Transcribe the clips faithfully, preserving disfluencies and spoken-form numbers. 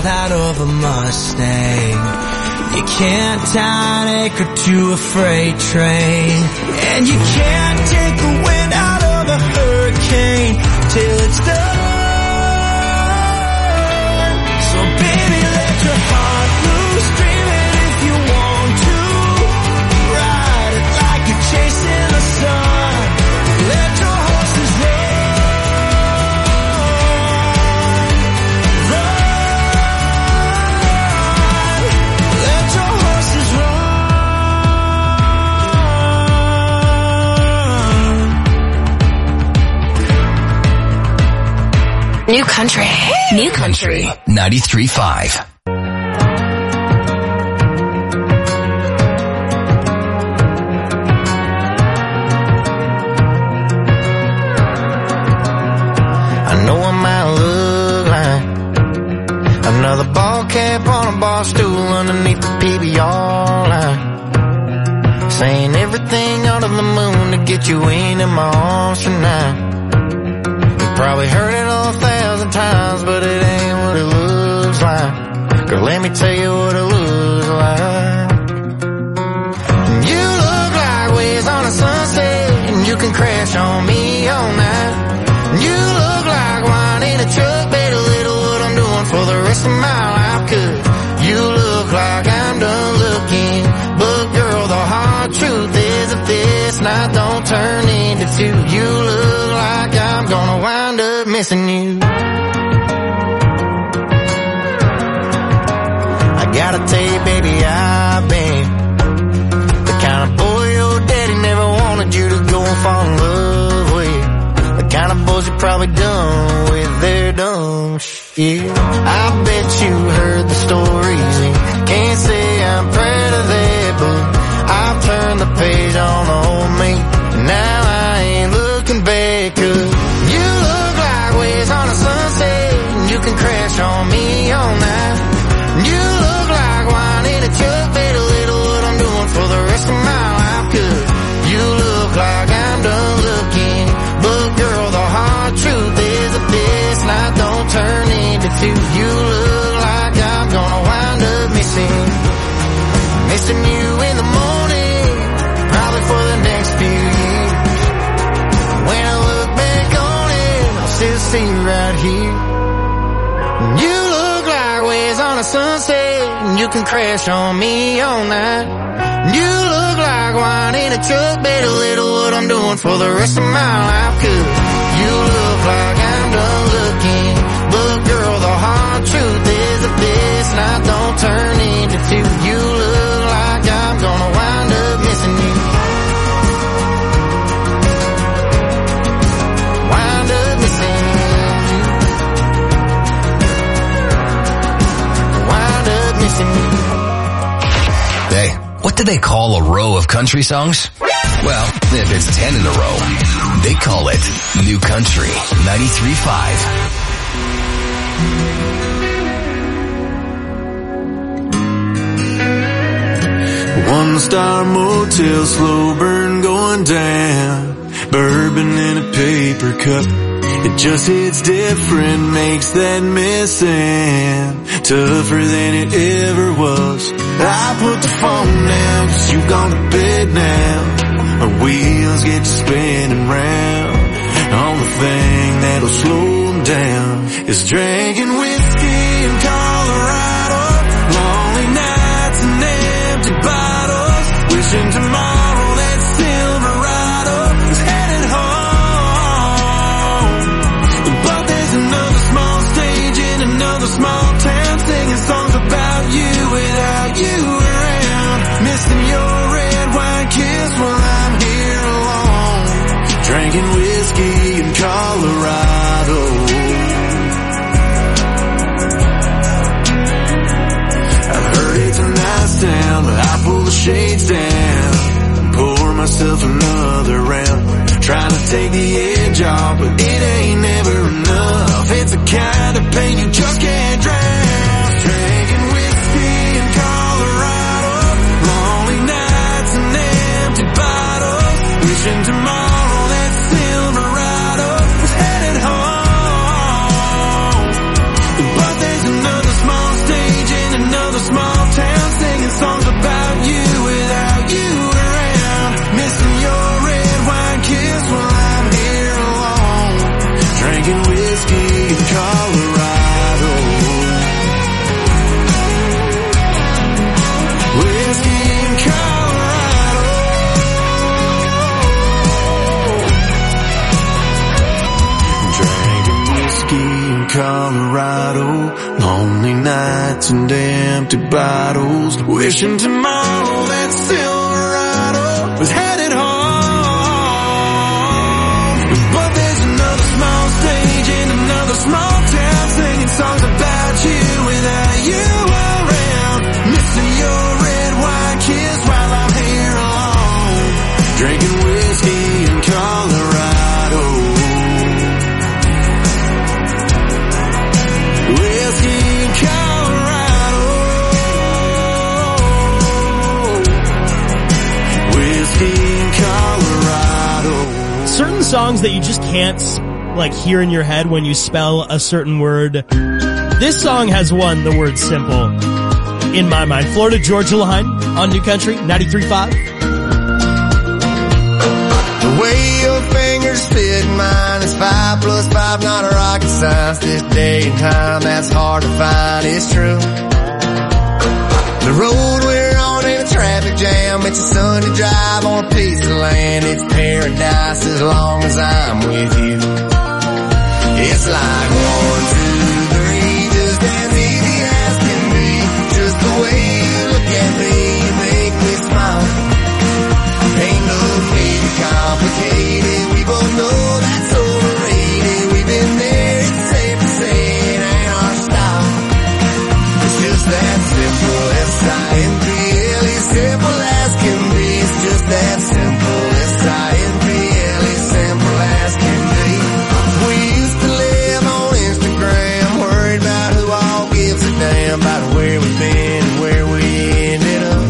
wild out of a Mustang. You can't tie an anchor to a freight train, and you can't take the wind out of a hurricane till it's done. So baby, let your heart loose, dream it if you want to. Ride it like you're chasing the sun. Let your horses run. New Country. New Country. ninety-three point five. I know I might look like another ball cap on a bar stool underneath the P B R line, saying everything under the moon to get you into my arms tonight. Probably heard it all a thousand times, but it ain't what it looks like. Girl, let me tell you what it looks like. You look like waves on a sunset, and you can crash on me all night. You look like wine in a truck, better little what I'm doing for the rest of my life. Cause you look like I'm done looking, but girl, the hard truth is if this night don't turn into two, you look like I'm gonna wind up missing you. I gotta tell you, baby, I've been the kind of boy your daddy never wanted you to go and fall in love with. The kind of boys you probably done with their dumb shit. I bet you heard the stories and can't say I'm proud of that, but I've turned the page on old me. Now I ain't looking back, cause you look like waves on a sunset, and you can crash on me all night. You look like wine in a truck, better little what I'm doing for the rest of my life. Cause you look like I'm done looking, but girl, the hard truth is that this night don't turn into two. You look like I'm gonna wind up missing, missing you in the morning, probably for the next few years. When I look back on it, I'll still see you right here. You look like waves on a sunset, and you can crash on me all night. You look like wine in a truck, better little what I'm doing for the rest of my life. Cause you look like I'm done looking, but girl, the hard truth is that this night don't turn into two. You look like I'm gonna wind up missing you. Wind up missing you. Wind up missing you. Hey, what do they call a row of country songs? Well, if it's ten in a row, they call it New Country ninety-three point five. One star motel, slow burn going down, bourbon in a paper cup. It just hits different, makes that missing tougher than it ever was. I put the phone down, cause you gone to bed now. Our wheels get to spinning round. Only thing that'll slow them down is drinking whiskey in Colorado. Lonely nights and empty bottles, wishing tomorrow that Silverado is headed home. But there's another small stage in another small town, singing songs about you without you around. Missing your red wine kiss while I'm here alone, drinking whiskey in Colorado. I've heard it's a nice town, but I pull the shades down and pour myself another round, trying to take the edge off, but it ain't never enough. It's the kind of pain you just can't drown. Drinking whiskey in Colorado, lonely nights and empty bottles, wishing tomorrow that Silverado was headed home. But there's another small Colorado, lonely nights and empty bottles, wishing tomorrow that Silverado was headed home. But there's another small stage in another small town, singing songs about you without you around, missing your red wine kiss while I'm here alone, drinking whiskey in Colorado. Whiskey in Colorado. Whiskey in Colorado. Certain songs that you just can't, like, hear in your head when you spell a certain word. This song has one, the word simple, in my mind. Florida Georgia Line on New Country, ninety-three point five. The way your fingers fit mine is five plus five, not a rocket science. This day and time, that's hard to find, it's true. The road we're on in a traffic jam, it's a Sunday drive on a piece of land. It's paradise as long as I'm with you. It's like one, two, three, just as easy as can be. Just the way you look at me, you make me smile. Ain't no need to complicate it, we both know that's overrated. We've been there, it's safe to say it ain't our style. It's just that simple, S I M P L E, simple as can be. It's just that simple, S I M P L E, simple as can be. We used to live on Instagram, worried about who all gives a damn about where we've been and where we ended up.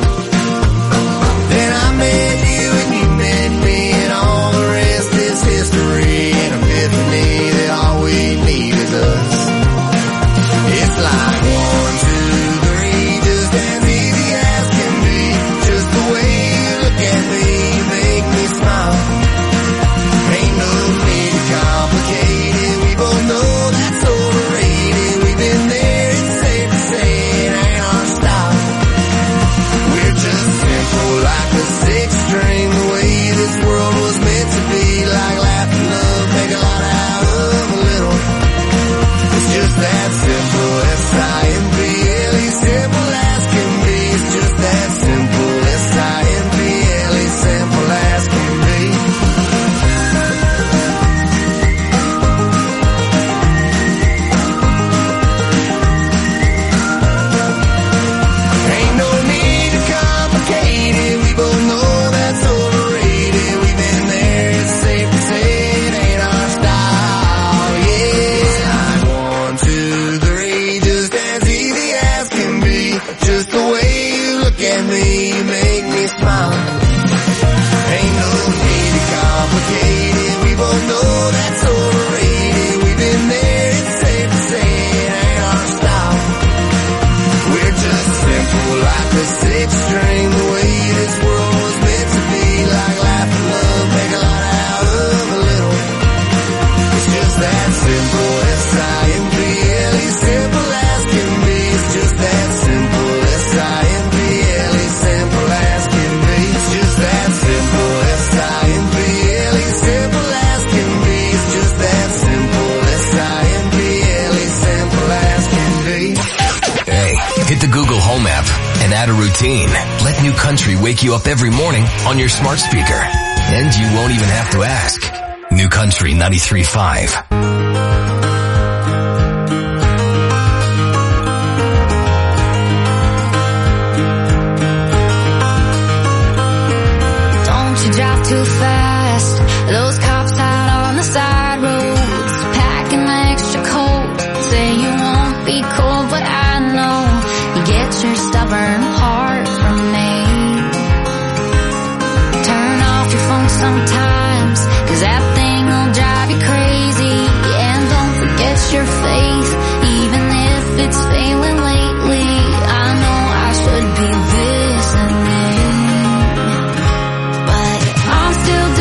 Then I met you and you met me, and all the rest is history. An epiphany that all we need is us. It's like one, two, three, just as easy as can be. Just the way you look at me, you make me smile. Ain't no need to complicate it, we both know that's overrated. We've been there, it's safe to say it ain't our style. We're just simple like a sixth string, the way this world was meant to be. Like laugh and love, make a lot out of a little. It's just that simple, S I M P L E, simple as can be. It's just that simple, S I M P L E, simple as can be. Ain't no need to complicate it, we both know that's overrated. We've been there, it's safe to say it ain't our style, yeah. Like one, two, three, just as easy as can be. Just the way you look at me, you make me smile. Ain't no need to complicate it, we both know that's overrated. We've been there, it's safe to say it ain't our style. We're just simple like a sixth string, the way this world was meant to be. Like laugh and love, make a lot out of a little. It's just that simple, S I M P L E, simple as can be. It's just that simple, S I M P L E, simple as can be. It's just that simple, S I M P L E, simple as can be. It's just that simple, S I M P L E, simple as can be. Hey, hit the Google Home app and add a routine. Let New Country wake you up every morning on your smart speaker. And you won't even have to ask. New Country ninety-three point five. Don't you drive too fast. Those cops out on the side roads, packing extra coat. Say you won't be cold, but I know you get your stubborn heart from me. Turn off your phone sometimes, 'cause that thing will drive you crazy. And don't forget your faith, even if it's failing lately. I know I should be listening, but I'm still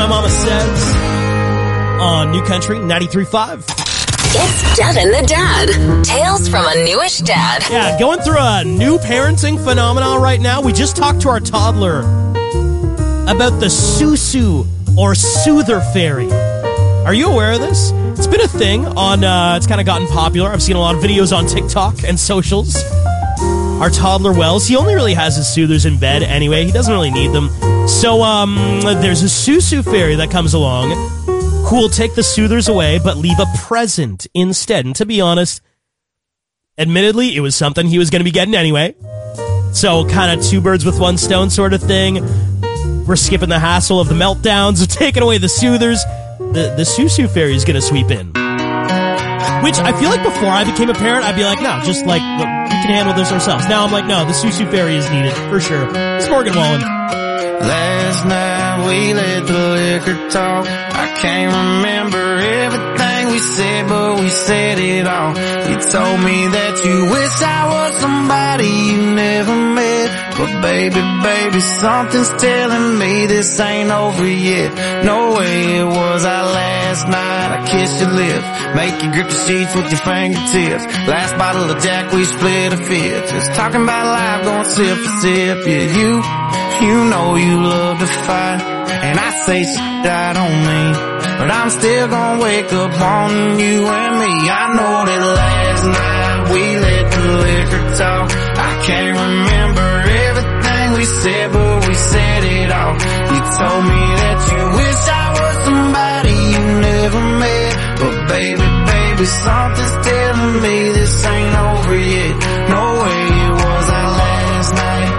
Mama Says on New Country ninety-three point five. It's Devin the Dad. Tales from a newish dad. Yeah, going through a new parenting phenomenon right now. We just talked to our toddler about the Susu or Soother Fairy. Are you aware of this? It's been a thing on, uh, it's kind of gotten popular. I've seen a lot of videos on TikTok and socials. Our toddler Wells, he only really has his soothers in bed anyway. He doesn't really need them. So, um, there's a Susu Fairy that comes along who will take the soothers away but leave a present instead. And to be honest, admittedly, it was something he was going to be getting anyway. So kind of two birds with one stone sort of thing. We're skipping the hassle of the meltdowns of taking away the soothers. The, the Susu Fairy is going to sweep in. Which I feel like before I became a parent, I'd be like, no, just like, we can handle this ourselves. Now I'm like, no, the Susu Fairy is needed, for sure. It's Morgan Wallen. Last night we let the liquor talk. I can't remember everything we said, but we said it all. You told me that you wish I was somebody you never met. But baby, baby, something's telling me this ain't over yet. No way it was our last night. I kissed your lips, make you grip the sheets with your fingertips. Last bottle of Jack, we split a fifth. Just talking about life, going sip for sip. Yeah, you, you know you love to fight, and I say shit I don't mean, but I'm still gonna wake up on you and me. I know that last night we let the liquor talk. I can't remember everything we said, but we said it all. You told me that you wish I was somebody you never met. But baby, baby, something's telling me this ain't over yet. No way it was our last night.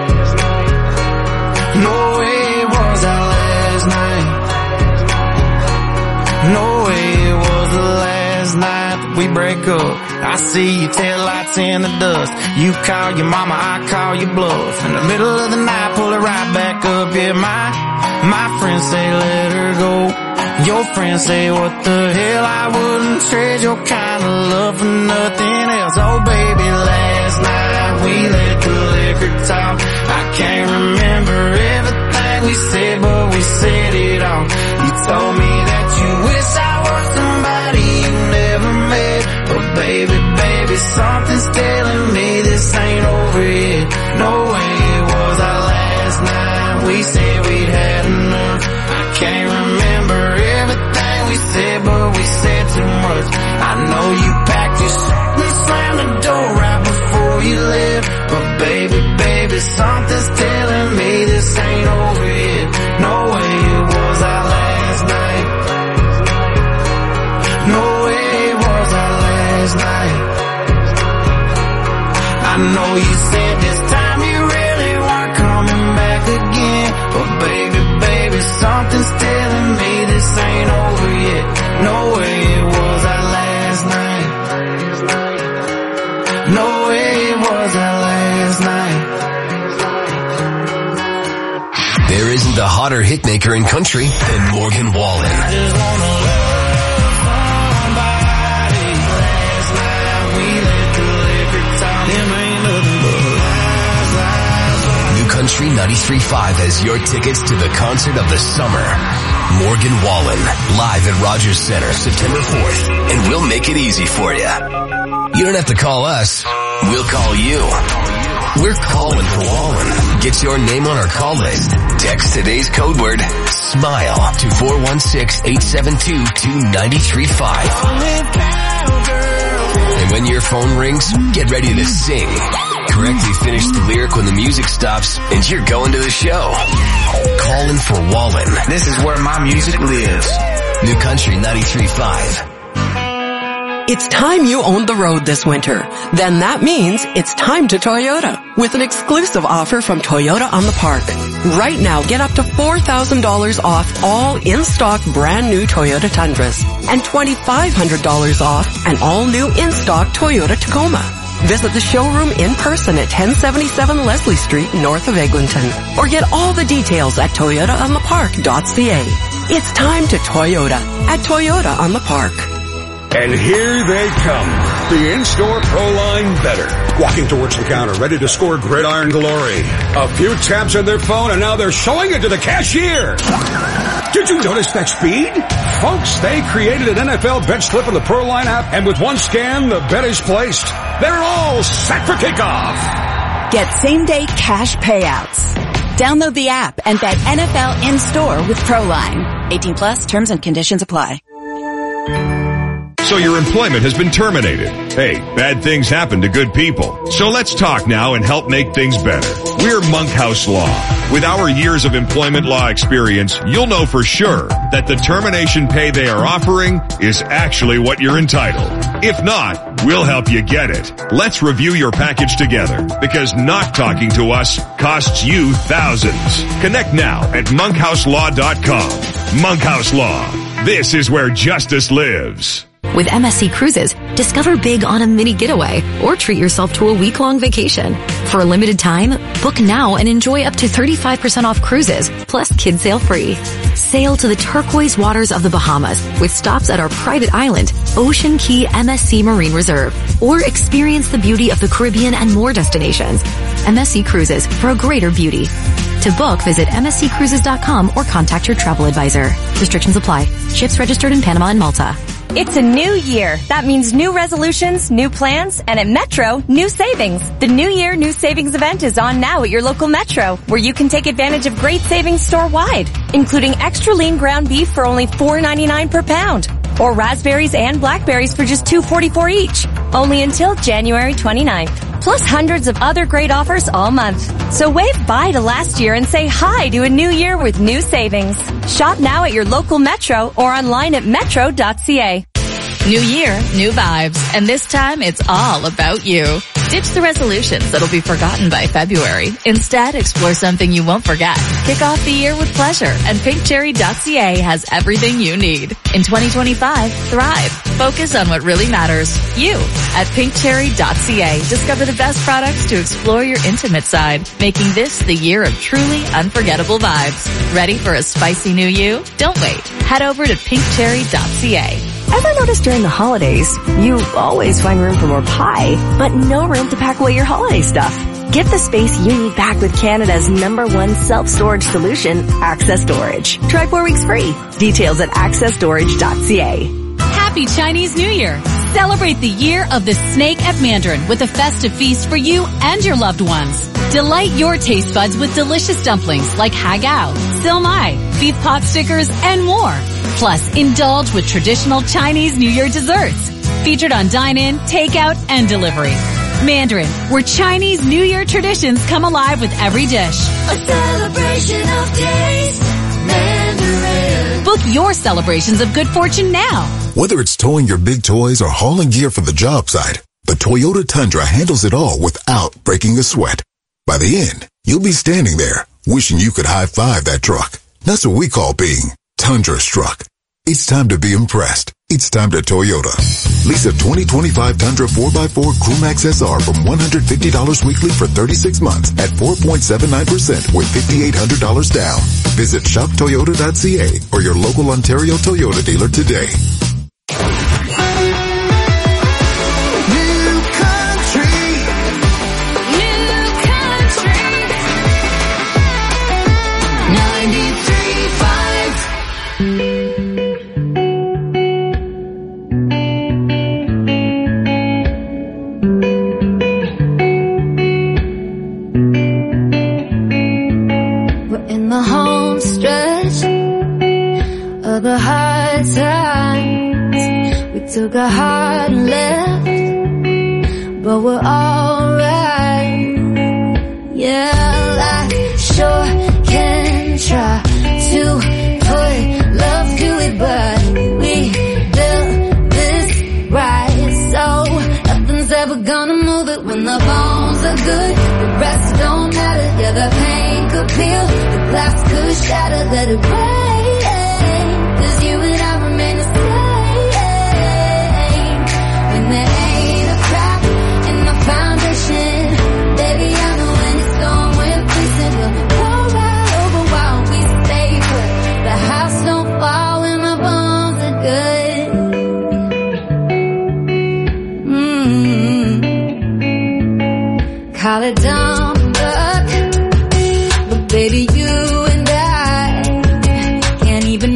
No way it was our last night. No way it was the last night that we break up. I see your taillights in the dust. You call your mama, I call your bluff. In the middle of the night, pull it right back up. Yeah, my, my friends say let her go. Your friends say what the hell, I wouldn't trade your kind of love for nothing else. Oh baby, last night we let the liquor talk. I can't remember everything we said, but we said it all. You told me that you wish I was somebody you never met. But baby, baby, something's telling me this ain't over yet. No way it was our last night. We said we'd had enough. I can't remember everything we said, but we said too much. I know you packed your shit and slammed the door right before you left. But baby, baby, something's telling me this ain't over yet. No way it was our last night. No way it was our last night. I know you said this time you really weren't coming back again. But baby, baby, something's telling me this ain't over yet. No way it was our last night. No way it was our last night. There isn't a hotter hitmaker in country than Morgan Wallen. Just wanna love somebody. Last night we let the liquor talk. Them ain't nothing but lies, lies, lies. New Country ninety-three point five has your tickets to the concert of the summer. Morgan Wallen, live at Rogers Center, September fourth, and we'll make it easy for you. You don't have to call us. We'll call you. We're calling for Wallen. Get your name on our call list. Text today's code word, SMILE, to four one six, eight seven two, two nine three five. And when your phone rings, get ready to sing. Correctly finish the lyric when the music stops, and you're going to the show. Calling for Wallen. This is where my music lives. New Country ninety-three point five. It's time you owned the road this winter. Then that means it's time to Toyota with an exclusive offer from Toyota on the Park. Right now, get up to four thousand dollars off all in-stock brand new Toyota Tundras and twenty-five hundred dollars off an all-new in-stock Toyota Tacoma. Visit the showroom in person at ten seventy-seven Leslie Street, north of Eglinton, or get all the details at toyota on the park dot c a. It's time to Toyota at Toyota on the Park. And here they come, the in-store Pro Line better. Walking towards the counter, ready to score gridiron glory. A few taps on their phone, and now they're showing it to the cashier. Did you notice that speed? Folks, they created an N F L bet slip in the Proline app, and with one scan, the bet is placed. They're all set for kickoff. Get same-day cash payouts. Download the app and bet N F L in-store with Proline. eighteen plus, terms and conditions apply. So your employment has been terminated. Hey, bad things happen to good people. So let's talk now and help make things better. We're Monkhouse Law. With our years of employment law experience, you'll know for sure that the termination pay they are offering is actually what you're entitled. If not, we'll help you get it. Let's review your package together, because not talking to us costs you thousands. Connect now at monkhouse law dot com. Monkhouse Law. This is where justice lives. With M S C Cruises, discover big on a mini getaway or treat yourself to a week-long vacation. For a limited time, book now and enjoy up to thirty-five percent off cruises, plus kids sail free. Sail to the turquoise waters of the Bahamas with stops at our private island, Ocean Key M S C Marine Reserve, or experience the beauty of the Caribbean and more destinations. M S C Cruises, for a greater beauty. To book, visit m s c cruises dot com or contact your travel advisor. Restrictions apply. Ships registered in Panama and Malta. It's a new year. That means new resolutions, new plans, and at Metro, new savings. The New Year New Savings event is on now at your local Metro, where you can take advantage of great savings store-wide, including extra lean ground beef for only four ninety-nine per pound, or raspberries and blackberries for just two forty-four each. Only until January twenty-ninth. Plus hundreds of other great offers all month. So wave bye to last year and say hi to a new year with new savings. Shop now at your local Metro or online at metro dot c a. New year, new vibes, and this time it's all about you. Ditch the resolutions that'll be forgotten by February. Instead, explore something you won't forget. Kick off the year with pleasure, and pink cherry dot c a has everything you need. In twenty twenty-five, thrive. Focus on what really matters. You. At pink cherry dot c a, discover the best products to explore your intimate side, making this the year of truly unforgettable vibes. Ready for a spicy new you? Don't wait. Head over to pink cherry dot c a. Ever notice during the holidays, you always find room for more pie, but no room to pack away your holiday stuff? Get the space you need back with Canada's number one self-storage solution, Access Storage. Try four weeks free. Details at access storage dot c a. Happy Chinese New Year! Celebrate the year of the snake at Mandarin with a festive feast for you and your loved ones. Delight your taste buds with delicious dumplings like hagao, silmai, beef pot stickers, and more. Plus, indulge with traditional Chinese New Year desserts. Featured on dine-in, takeout, and delivery. Mandarin, where Chinese New Year traditions come alive with every dish. A celebration of taste. Mandarin. Book your celebrations of good fortune now. Whether it's towing your big toys or hauling gear for the job site, the Toyota Tundra handles it all without breaking a sweat. By the end, you'll be standing there, wishing you could high-five that truck. That's what we call being Tundra struck. It's time to be impressed. It's time to Toyota. Lease a twenty twenty-five Tundra four by four Crewmax S R from one hundred fifty dollars weekly for thirty-six months at four point seven nine percent with five thousand eight hundred dollars down. Visit shop toyota dot c a or your local Ontario Toyota dealer today. The hard times, we took a hard left, but we're alright. Yeah, I sure can try to put love to it, but we built this right, so nothing's ever gonna move it. When the bones are good, the rest don't matter. Yeah, the pain could peel, the glass could shatter, let it rain. Cause you and I remain the same. When there ain't a crack in the foundation, baby, I know when it's gone, we're fixing. We'll go right over while we stay put. The house don't fall when the bones are good. Mm-hmm. Call it dumb luck, but baby, you and I can't even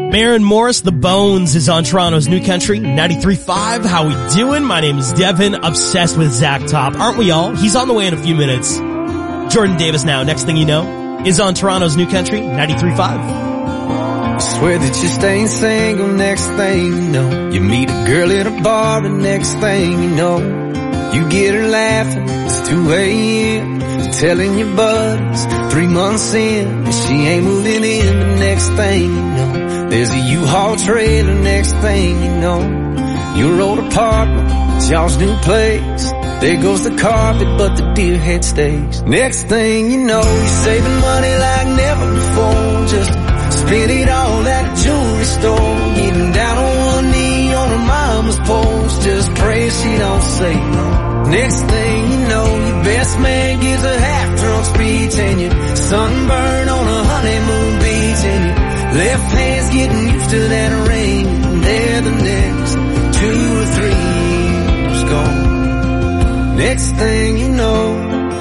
Maren Morris, The Bones, is on Toronto's New Country, ninety-three point five. How we doing? My name is Devin, obsessed with Zach Top. Aren't we all? He's on the way in a few minutes. Jordan Davis now, next thing you know, is on Toronto's New Country, ninety-three point five. I swear that you're staying single, next thing you know. You meet a girl at a bar, and next thing you know, you get her laughing, it's two a.m. telling your buddies, three months in, that she ain't moving in. But next thing you know, there's a U-Haul trailer. Next thing you know, your old apartment, it's y'all's new place. There goes the carpet, but the deer head stays. Next thing you know, you're saving money like never before, just spend it all at a jewelry store. Getting down on one knee on her mama's porch, just pray she don't say no. Next thing you know, your best man gives a half-drunk speech, and you're sunburned on a honeymoon beach, and your left hand's getting used to that ring, and there the next two or three years gone. Next thing you know,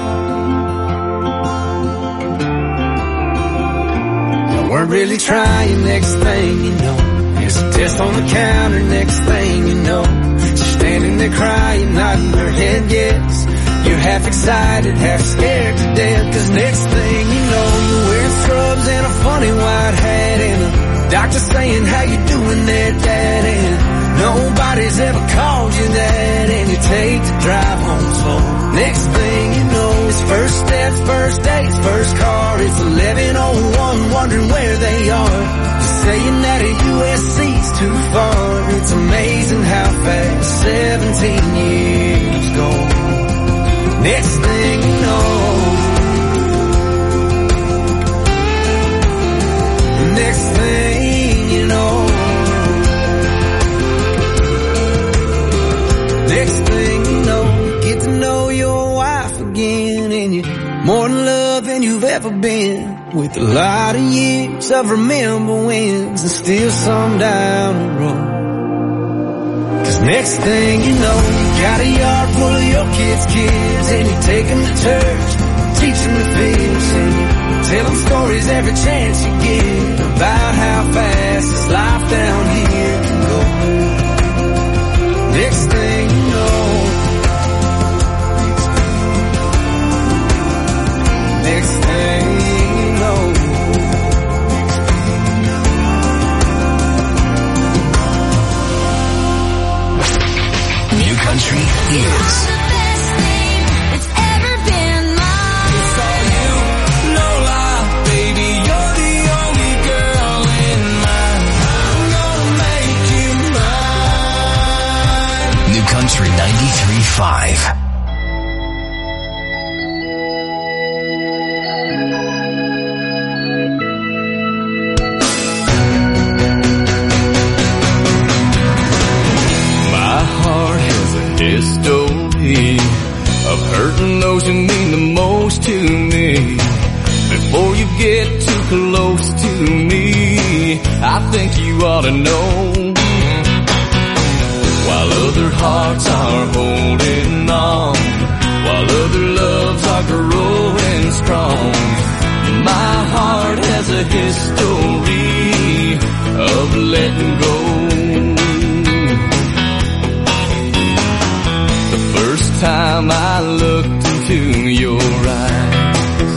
I weren't really trying. Next thing you know, there's a test on the counter. Next thing you know, she's standing there crying, nodding her head yes. You're half excited, half scared to death, cause next thing you know, you're wearing scrubs and a funny white hat, and the doctor saying, how you doing there, Dad? And nobody's ever called you that, and you take the drive home slow. Next thing you know, it's first steps, first dates, first car. It's eleven oh one, wondering where they are. You're saying that a U S C's too far. It's amazing how fast seventeen years go. Next thing you know, next thing you know, next thing you know, you get to know your wife again, and you're more in love than you've ever been, with a lot of years of remember wins and still some down the road. Cause next thing you know, you got a yard full of your kids' kids, and you take them to church, teach them to fish, and you tell them stories every chance you get about how fast this life down here can go. Next thing you know, next thing you know, New Country is the best thing that's ever been mine. It's all you, no lie, baby, you're the only girl in mine. I'm gonna make you mine. New Country ninety-three point five. History of hurting those who mean the most to me. Before you get too close to me, I think you ought to know. While other hearts are holding on, while other loves are growing strong, my heart has a history of letting go. First time I looked into your eyes,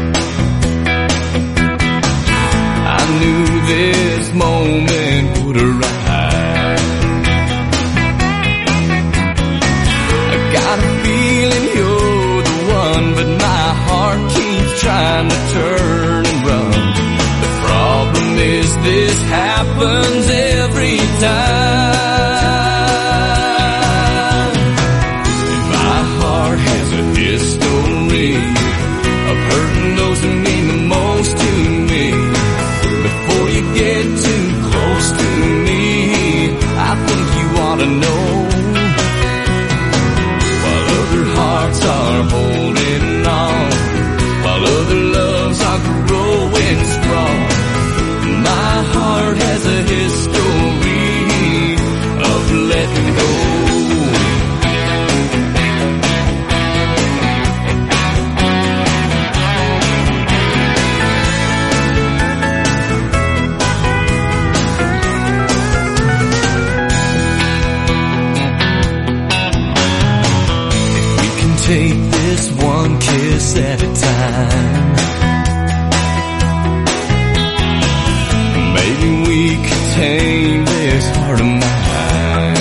I knew this moment would arrive. I got a feeling you're the one, but my heart keeps trying to turn and run. The problem is this happens every time. History of hurting those who mean the most to me. Before you get too close to me, I think you ought to know. While other hearts are holding on, while other loves are growing strong, my heart has a history kiss at a time. Maybe we could tame this heart of mine.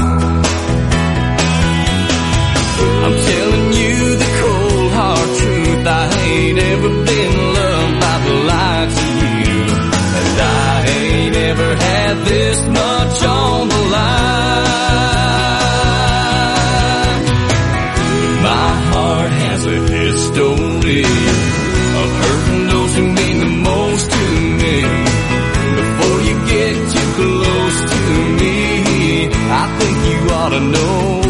I'm telling you the cold hard truth, I ain't ever been loved by the likes of you, and I ain't ever had this much on the line. My heart has a history of hurting those who mean the most to me. Before you get too close to me, I think you ought to know.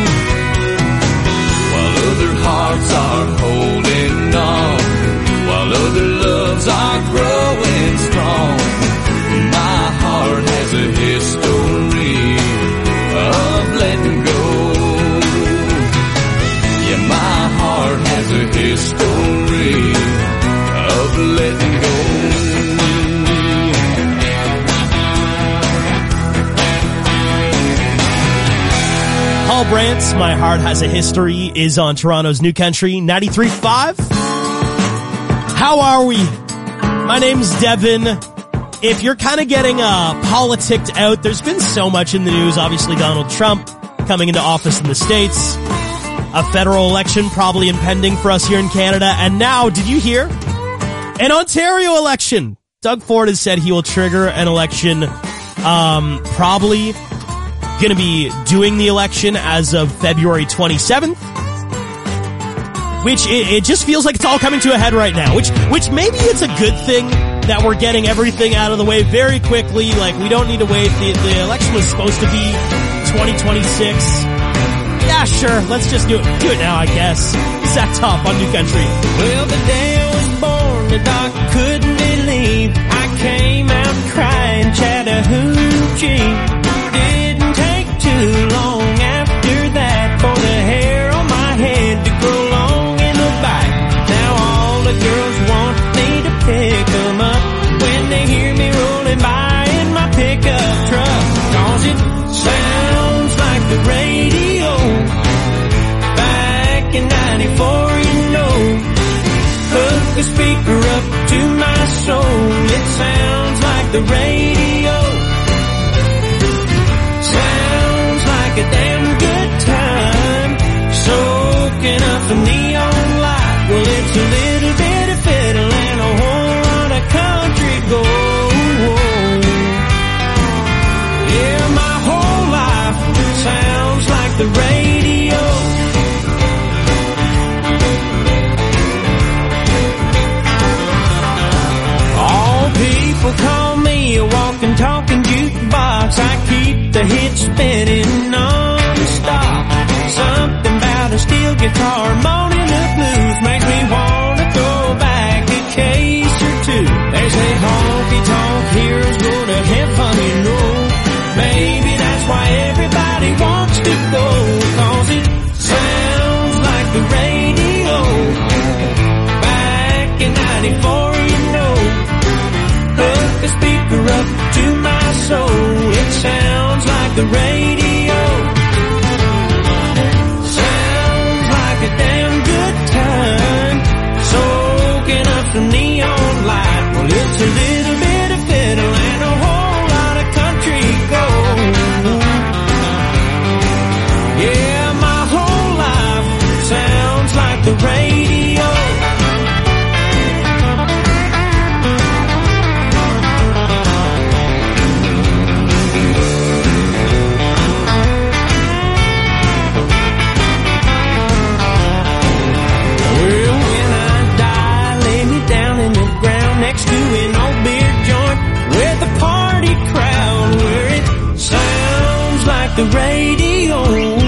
While other hearts are holding on, while other loves are growing strong, my heart has a history of letting go. Yeah, my heart has a history of letting go. Paul Brandt's My Heart Has a History is on Toronto's New Country ninety-three point five. How are we? My name's Devin. If you're kind of getting uh, politicked out, there's been so much in the news. Obviously, Donald Trump coming into office in the States. A federal election probably impending for us here in Canada. And now, did you hear? An Ontario election. Doug Ford has said he will trigger an election, um, probably going to be doing the election as of February twenty-seventh. Which, it, it just feels like it's all coming to a head right now. Which, which maybe it's a good thing that we're getting everything out of the way very quickly. Like, we don't need to wait. The, the election was supposed to be twenty twenty-six. Yeah, sure. Let's just do it. Do it now, I guess. Zach Top on New Country. Well, the day I was born, the doc couldn't believe I came out crying Chattahoochee. Didn't take too long after that for the hair on my head to grow long in the back. Now all the girls want me to pick them up when they hear me rolling by in my pickup truck. Cause it sounds like the radio back in ninety-four, you know. Hook the speaker up to my soul. It sounds like the radio. Sounds like a damn good time. Soaking up the neon light. Well, it's a little bit of fiddle and a whole lot of country gold. Yeah, my whole life sounds like the radio. All people call me a walking, talking jukebox. I keep the hits spinning non-stop. Something about a steel guitar moaning the blues makes me want to throw back a case or two. They say honky-tonk heroes go to heaven, you know. Maybe that's why everybody wants to go, cause it sounds like the radio back in ninety-four, you know. Hook the speaker up to my soul. It sounds like the radio. Sounds like a damn good time. Soaking up some neon light. Well, it's a little bit of fiddle and a whole lot of country gold. Yeah, my whole life sounds like the radio. Next to an old beer joint with a party crowd where it sounds like the radio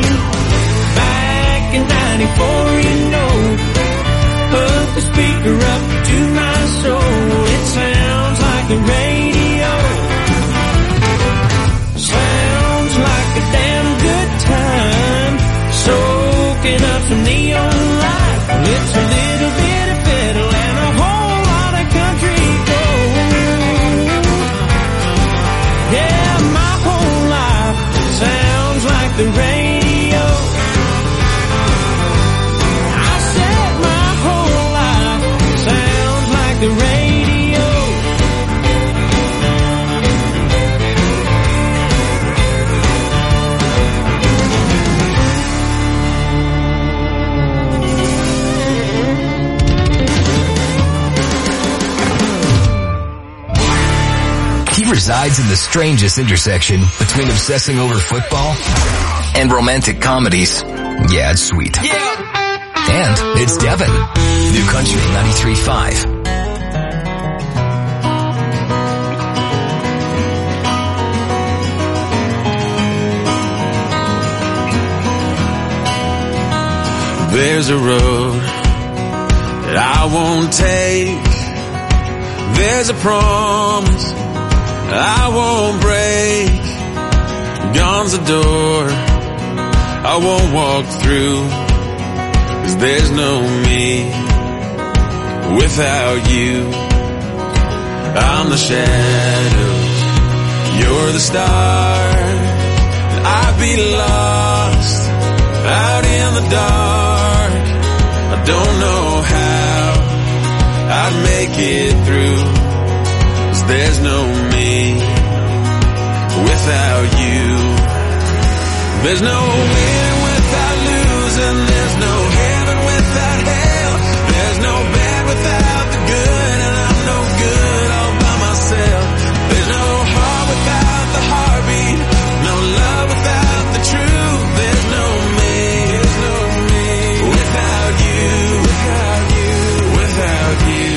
back in ninety-four, you know. Hook the speaker up to my soul. It sounds like the radio. Sounds like a damn good time. Soaking up some neon light. It's a little bit of fiddle and a whole lot of country gold. Yeah, my whole life sounds like the radio. I set my He resides in the strangest intersection between obsessing over football and romantic comedies. Yeah, it's sweet. Yeah. And it's Devin. New Country ninety-three point five. There's a road that I won't take. There's a promise I won't break. Gone's the door I won't walk through. 'Cause there's no me without you. I'm the shadows, you're the stars. I'd be lost out in the dark. I don't know how I'd make it through. 'Cause there's no me without you. There's no winning without losing. There's no heaven without hell. There's no bad without the good. And I'm no good all by myself. There's no heart without the heartbeat. No love without the truth. There's no me. There's no me without you. Without you. Without you.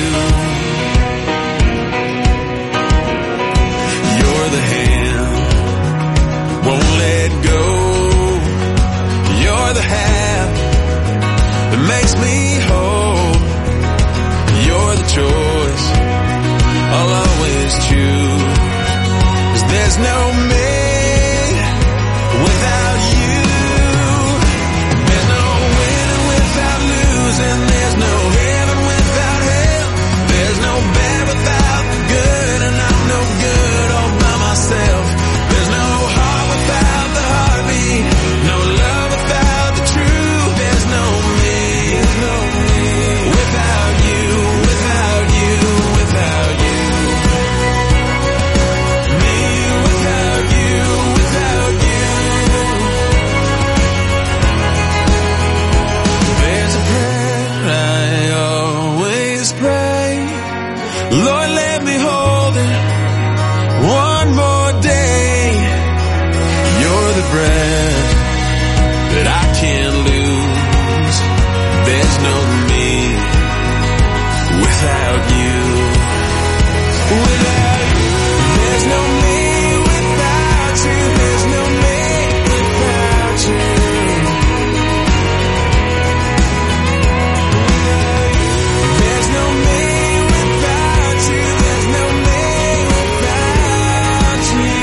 You're the hand, won't let go. You're the half that makes me whole. You're the choice I'll always choose. 'Cause there's no me without you. There's no winning without losing. There's no heaven without hell. There's no bad without the good. And I'm no good all by myself. There's no heart without the heartbeat. No love without the truth. There's no me. There's no me without you. Without you. Without you. Me without you. Without you. There's a prayer I always pray. Lord, let me hold it one more day. You're the breath that I can't lose. There's no me without you. Without you. There's no me without you. There's no me without you. There's no me without you. There's no me without you.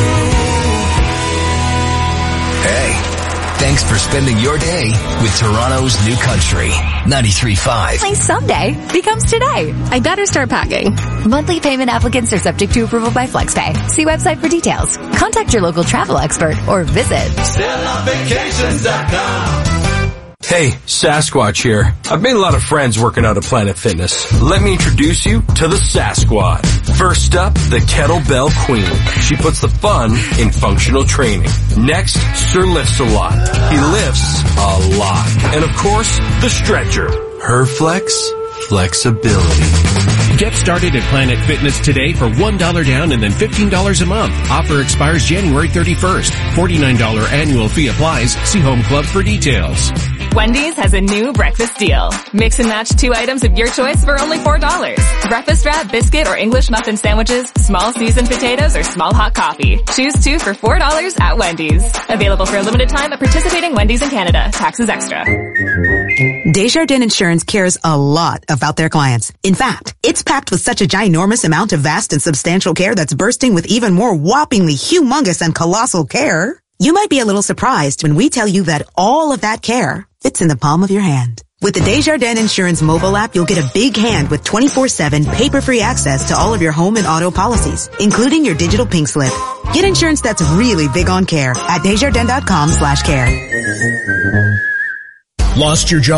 Hey, thanks for spending your day with Toronto's New Country ninety-three point five. Play someday becomes today. I better start packing. Monthly payment applicants are subject to approval by FlexPay. See website for details. Contact your local travel expert or visit Stella Vacations dot com. Hey, Sasquatch here. I've made a lot of friends working out at Planet Fitness. Let me introduce you to the Sasquad. First up, the Kettlebell Queen. She puts the fun in functional training. Next, Sir Lifts a Lot. He lifts a lot. And of course, the Stretcher. Her flex, flexibility. Get started at Planet Fitness today for one dollar down and then fifteen dollars a month. Offer expires January thirty-first. forty-nine dollars annual fee applies. See Home Club for details. Wendy's has a new breakfast deal. Mix and match two items of your choice for only four dollars. Breakfast wrap, biscuit, or English muffin sandwiches, small seasoned potatoes, or small hot coffee. Choose two for four dollars at Wendy's. Available for a limited time at participating Wendy's in Canada. Taxes extra. Desjardins Insurance cares a lot about their clients. In fact, it's packed with such a ginormous amount of vast and substantial care that's bursting with even more whoppingly humongous and colossal care. You might be a little surprised when we tell you that all of that care fits in the palm of your hand. With the Desjardins Insurance mobile app, you'll get a big hand with twenty-four seven paper-free access to all of your home and auto policies, including your digital pink slip. Get insurance that's really big on care at Desjardins dot com slash care. Lost your job?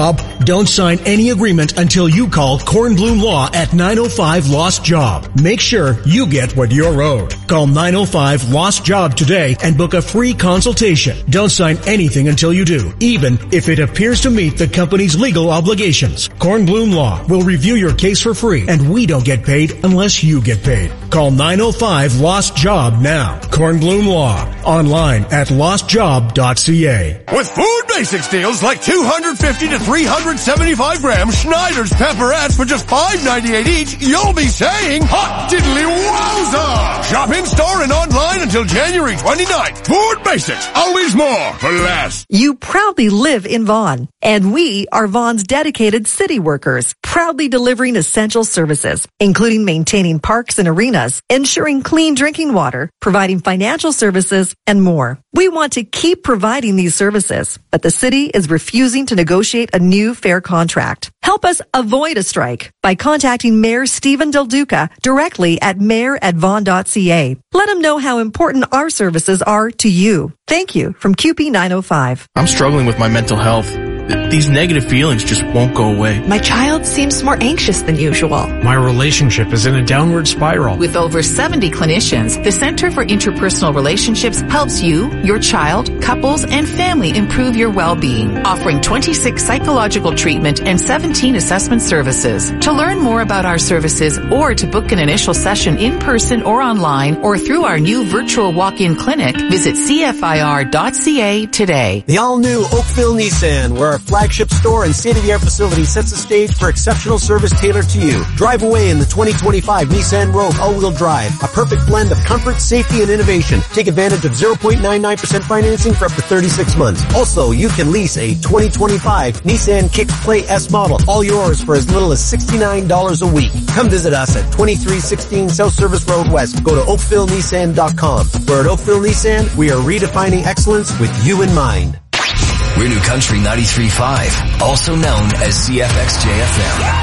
Don't sign any agreement until you call Kornblum Law at nine oh five Lost Job. Make sure you get what you're owed. Call nine oh five Lost Job today and book a free consultation. Don't sign anything until you do, even if it appears to meet the company's legal obligations. Kornblum Law will review your case for free, and we don't get paid unless you get paid. Call nine oh five Lost Job now. Kornblum Law. Online at lost job dot c a. With Food Basics deals like two hundred fifty to three hundred seventy-five gram Schneider's pepperettes for just five ninety-eight each, you'll be saying, hot diddly wowza! Shop in store and online until January twenty-ninth. Food Basics, always more for less. You proudly live in Vaughan, and we are Vaughan's dedicated city workers, proudly delivering essential services, including maintaining parks and arenas, ensuring clean drinking water, providing financial services, and more. We want to keep providing these services, but the city is refusing to negotiate a new fair contract. Help us avoid a strike by contacting Mayor Stephen Del Duca directly at mayor at vaughan dot c a. Let him know how important our services are to you. Thank you from Q P nine oh five. I'm struggling with my mental health. These negative feelings just won't go away. My child seems more anxious than usual. My relationship is in a downward spiral. With over seventy clinicians, the Center for Interpersonal Relationships helps you, your child, couples, and family improve your well-being, offering twenty-six psychological treatment and seventeen assessment services. To learn more about our services or to book an initial session in person or online or through our new virtual walk-in clinic, visit c f i r dot c a today. The all-new Oakville Nissan, where our flagship store and state-of-the-art facility sets the stage for exceptional service tailored to you. Drive away in the twenty twenty-five Nissan Rogue all-wheel drive, a perfect blend of comfort, safety, and innovation. Take advantage of zero point nine nine percent financing for up to thirty-six months. Also, you can lease a twenty twenty-five Nissan Kick Play S model, all yours for as little as sixty-nine dollars a week. Come visit us at twenty-three sixteen South Service Road West. Go to oakville nissan dot com. Where at Oakville Nissan, we are redefining excellence with you in mind. We're New Country ninety-three point five, also known as C F X J F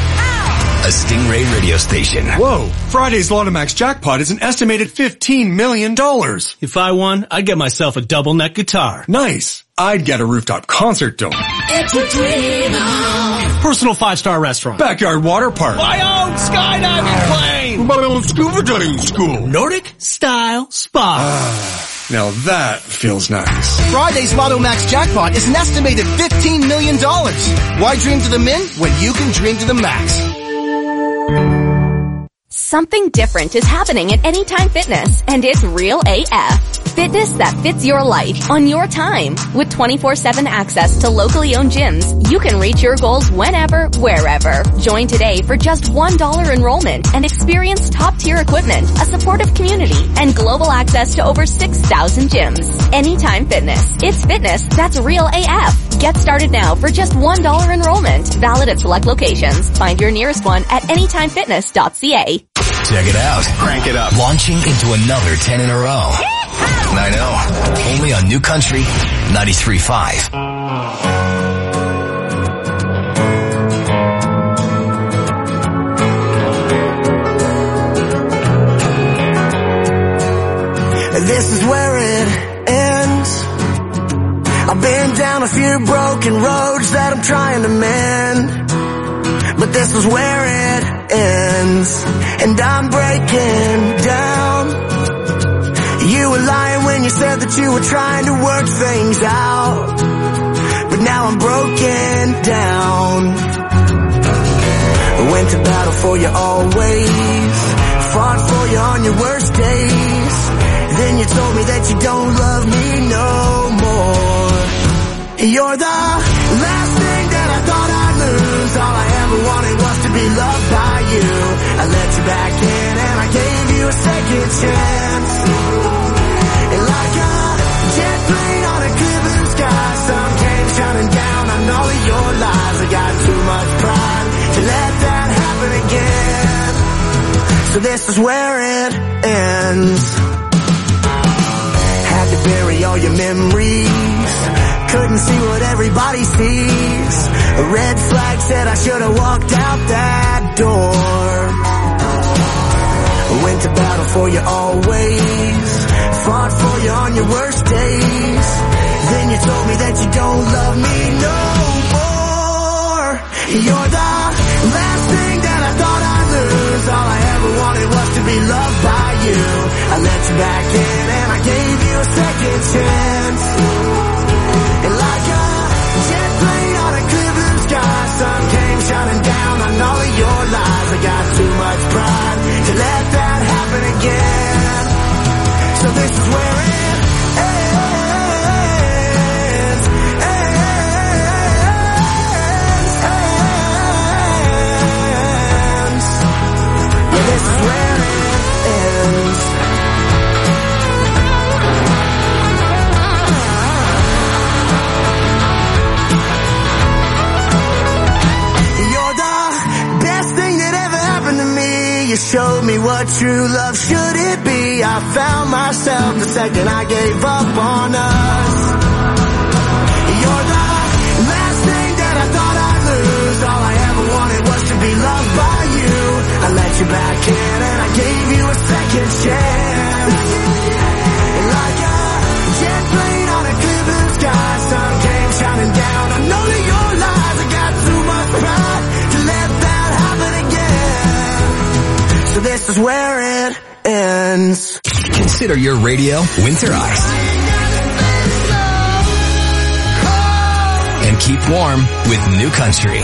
M, a Stingray radio station. Whoa, Friday's Lotomax jackpot is an estimated fifteen million dollars. If I won, I'd get myself a double neck guitar. Nice. I'd get a rooftop concert dome. It's a dream on. Personal five-star restaurant. Backyard water park. My own skydiving plane. Scuba diving school. Nordic style spa. Now that feels nice. Friday's Lotto Max jackpot is an estimated fifteen million dollars. Why dream to the min when you can dream to the max? Something different is happening at Anytime Fitness, and it's real A F. Fitness that fits your life on your time. With twenty-four seven access to locally owned gyms, you can reach your goals whenever, wherever. Join today for just one dollar enrollment and experience top-tier equipment, a supportive community, and global access to over six thousand gyms. Anytime Fitness. It's fitness that's real A F. Get started now for just one dollar enrollment. Valid at select locations. Find your nearest one at anytime fitness dot c a. Check it out. Crank it up. Launching into another ten in a row. I know. Only on New Country ninety-three point five. This is where it ends. I've been down a few broken roads that I'm trying to mend, but this is where it ends, and I'm breaking down. You were lying when you said that you were trying to work things out, but now I'm broken down. I went to battle for you always, fought for you on your worst days. Then you told me that you don't love me no more. You're the last thing that I thought I'd lose. All I ever wanted was to be loved by you. I let you back in and I gave you a second chance. And like a jet plane on a clear blue sky, sun came shining down on all of your lies. I got too much pride to let that happen again. So this is where it ends. Had to bury all your memories, couldn't see what everybody sees. A red flag said I should have walked out that door. I went to battle for you always, fought for you on your worst days. Then you told me that you don't love me no more. You're the last thing that I thought I'd lose. All I ever wanted was to be loved by you. I let you back in and I gave you a second chance. And like a jet plane on a clear blue sky, sun came shining down on all of your lies. I got too much pride to let that happen again. So this is where it ends, ends, ends. Yeah, this is where it ends. You're the best thing that ever happened to me. You showed me what true love should it be. I found myself the second I gave up on us. You're the last thing that I thought I'd lose. All I ever wanted was to be loved by you. I let you back in and I gave you a second chance. And like a jet plane on a clear blue sky, sun came shining down on all of your lies. I got too much pride to let that happen again. So this is where it ends. Consider your radio winterized. And keep warm with New Country.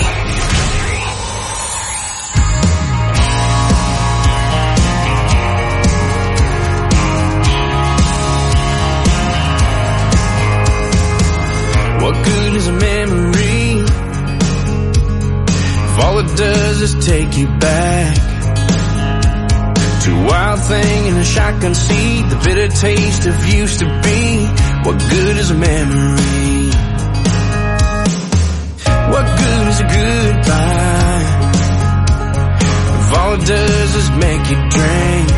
What good is a memory if all it does is take you back to a wild thing in a shotgun seat, the bitter taste of used to be? What good is a memory? What good is a goodbye if all it does is make you drink?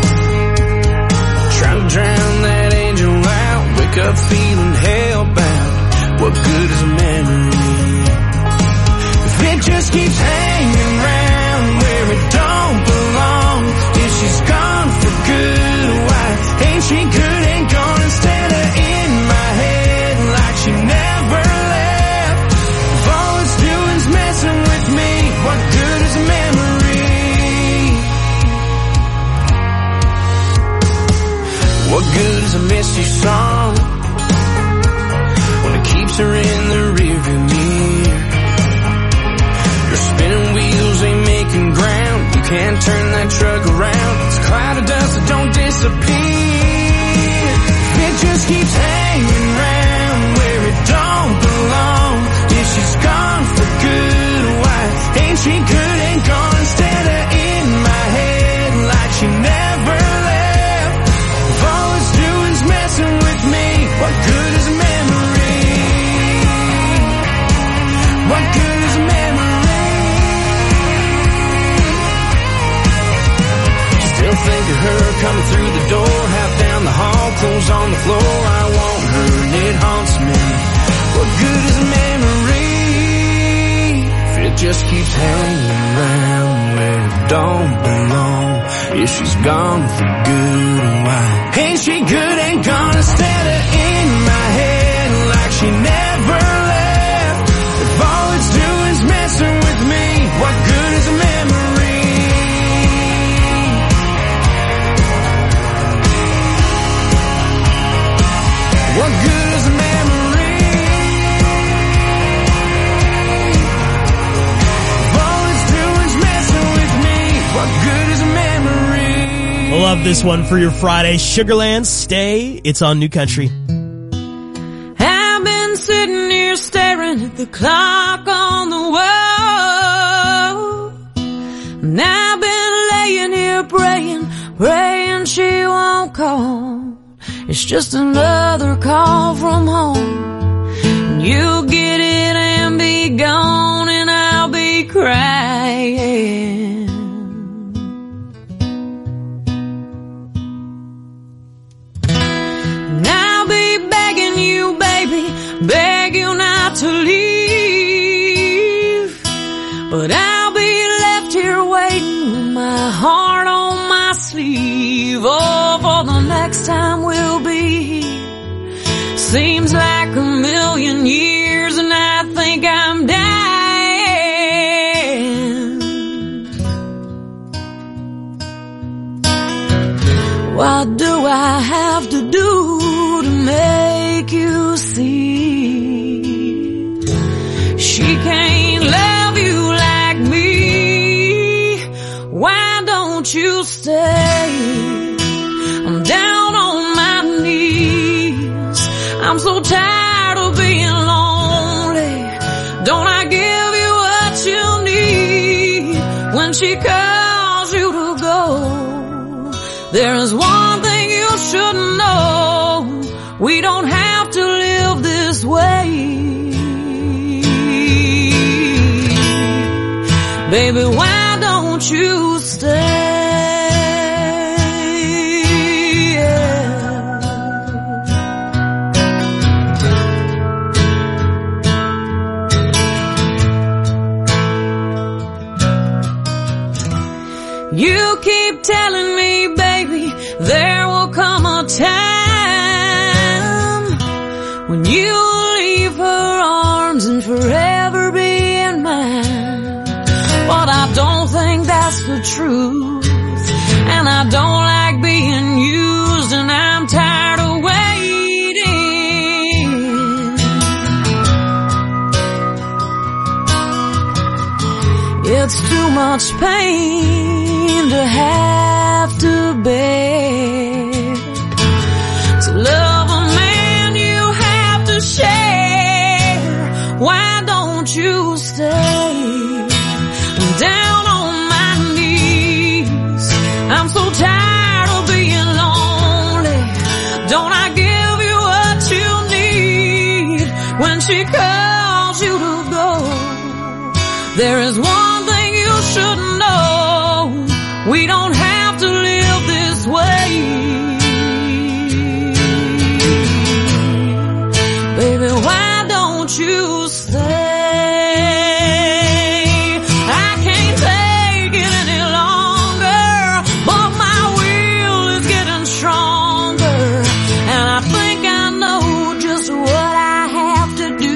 Trying to drown that angel out, wake up feeling hellbound. What good is a memory if it just keeps hanging around where it don't belong? If she's gone for good, why ain't she good and gone instead of in my head like she never left? If all it's doing's messing with me, what good is a memory? What good is a misty song when it keeps her in the rearview mirror? Your spinning wheels ain't making ground. You can't turn that truck around. It's a cloud of dust that don't disappear. It just keeps hanging around where it don't belong. If she's gone for good, why ain't she good and gone instead of in my head like she never left? If all it's doing's messing with me, what good is a memory? What good is a memory? Still think of her coming through the door, half down the hall, clothes on the floor. I want her and it haunts me. What good is a memory if it just keeps hanging around where it don't belong? If she's gone for good, why ain't she good and gone instead of in my head like she never left? If all it's doing's messing with me, what good is a memory? What good is a memory? If all it's doing's messing with me, what good is a memory? Love this one for your Friday. Sugarland, Stay. It's on New Country. I've been sitting here staring at the clock on the wall. And I've been laying here praying, praying she won't call. It's just another call from home. And you'll get it and be gone and I'll be crying. And I'll be begging you, baby, beg you not to leave. But I'll be left here waiting with my heart on my sleeve. Oh, for the next time we'll be here. Seems like a million years and I think I'm dying. What do I have to do to make you see? She can't love you like me. Why don't you stay? I'm down on my knees. I'm so tired of being lonely. Don't I give you what you need when she calls you to go? There is one thing you should know. We don't have to live this way. Baby, why don't you stay? You keep telling me, baby, there will come a time when you'll leave her arms and forever be in mine. But I don't think that's the truth, and I don't like being used, and I'm tired of waiting. It's too much pain to have to bear. To love a man you have to share. Why don't you stay? I'm down on my knees. I'm so tired of being lonely. Don't I give you what you need when she calls you to go? There is one thing you should know. We don't have to live this way. Baby, why don't you stay? I can't take it any longer, but my will is getting stronger, and I think I know just what I have to do.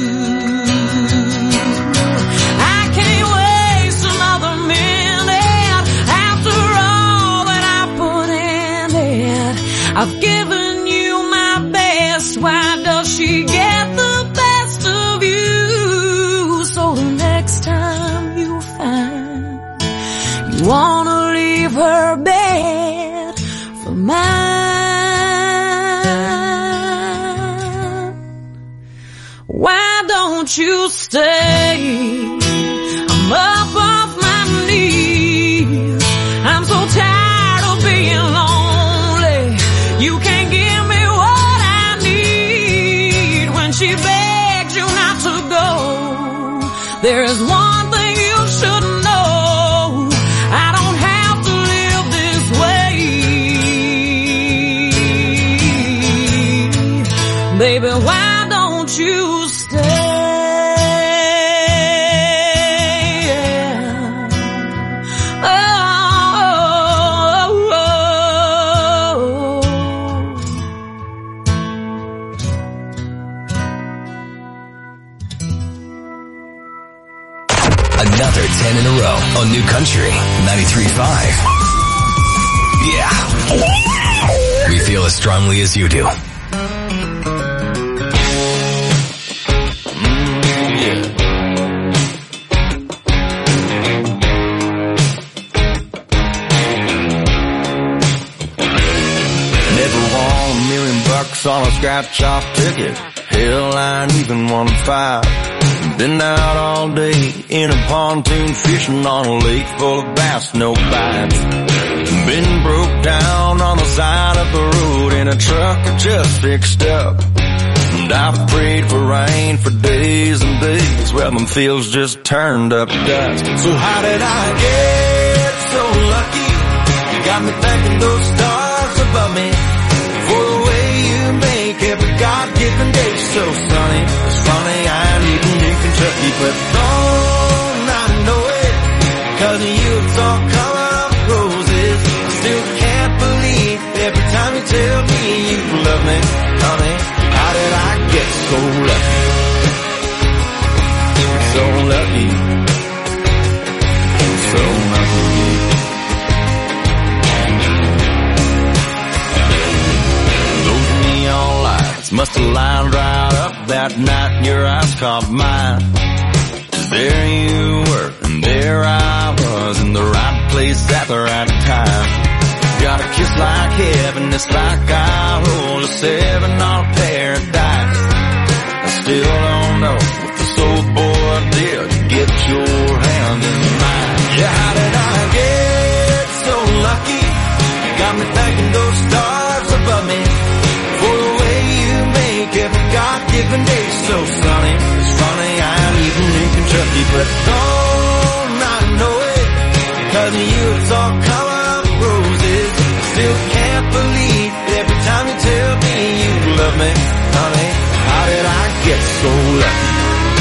I can't waste another minute after all that I put in it. I've given you my best. Why does she get the best of you? So the next time you find you wanna leave her bed for mine, why don't you stay? I'm up off my knees. I'm so tired of being lonely. You can't give me what I need when she begs you not to go. There is one thing you should know. I don't have to live this way. Baby, why don't you stay? Another ten in a row on New Country ninety-three point five. Yeah. We feel as strongly as you do. Never won a million bucks on a scratch-off ticket. Hell, I ain't even won five. Been out all day in a pontoon fishing on a lake full of bass, no bites. Been broke down on the side of the road in a truck I just fixed up. And I've prayed for rain for days and days. Well, them fields just turned up dust. So how did I get so lucky? You got me thanking those stars above me for the way you make every God-given day so sunny. It's funny, I ain't even in Kentucky, but don't I know it? Cause of you it's all coming up roses. I still can't believe every time you tell me you love me, honey. How did I get so lucky? So lucky. So lucky. lights must have lined right up that night, and your eyes caught mine. There you were, and there I was, in the right place at the right time. Got a kiss like heaven, it's like I roll a seven on paradise. I still don't know what this old boy did to get your hand in mine. Yeah, how did I get so lucky? You got me thanking those stars above me for the way you make every God-given day so sunny. It's funny, I'm even in Kentucky, but don't I know it? Cause of you it's all covered up roses. Still can't believe every time you tell me you love me, honey. How did I get so lucky?